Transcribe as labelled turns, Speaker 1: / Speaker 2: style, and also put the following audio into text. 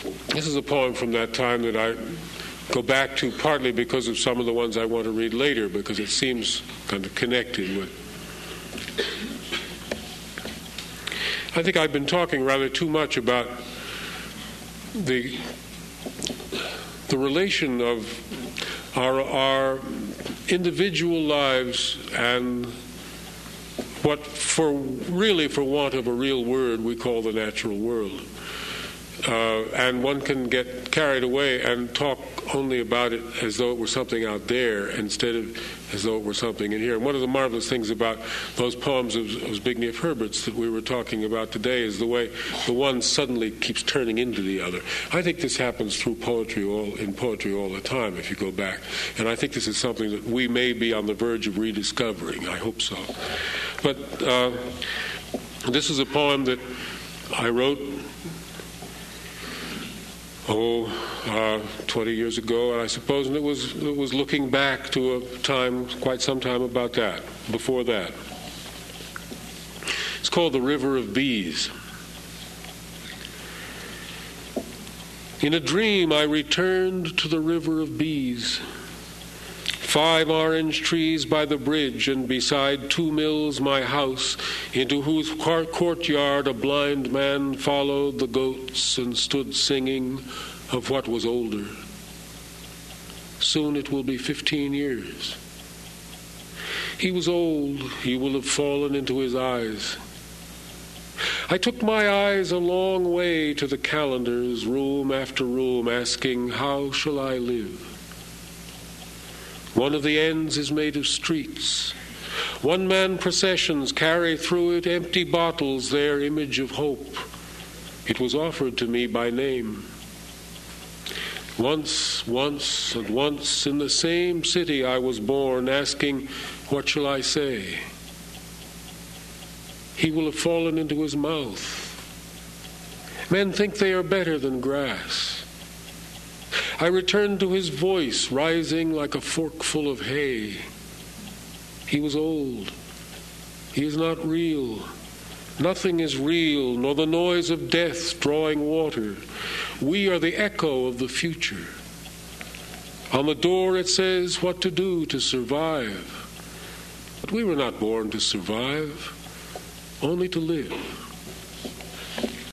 Speaker 1: This is a poem from that time that I go back to partly because of some of the ones I want to read later, because it seems kind of connected with. I think I've been talking rather too much about the relation of our individual lives and what, for want of a real word, we call the natural world. And one can get carried away and talk only about it as though it were something out there instead of as though it were something in here. And one of the marvelous things about those poems of Zbigniew Herbert's that we were talking about today is the way the one suddenly keeps turning into the other. I think this happens through poetry in poetry all the time, if you go back. And I think this is something that we may be on the verge of rediscovering. I hope so. But this is a poem that I wrote 20 years ago, and I suppose it was looking back to a time, quite some time about that, before that. It's called The River of Bees. In a dream I returned to the river of bees. 5 orange trees by the bridge, and beside 2 mills my house, into whose courtyard a blind man followed the goats and stood singing of what was older. Soon it will be 15 years. He was old, he will have fallen into his eyes. I took my eyes a long way to the calendars, room after room, asking, how shall I live? One of the ends is made of streets. One-man processions carry through it empty bottles, their image of hope. It was offered to me by name. Once in the same city I was born, asking, what shall I say? He will have fallen into his mouth. Men think they are better than grass. I returned to his voice, rising like a forkful of hay. He was old. He is not real. Nothing is real, nor the noise of death drawing water. We are the echo of the future. On the door it says what to do to survive. But we were not born to survive, only to live.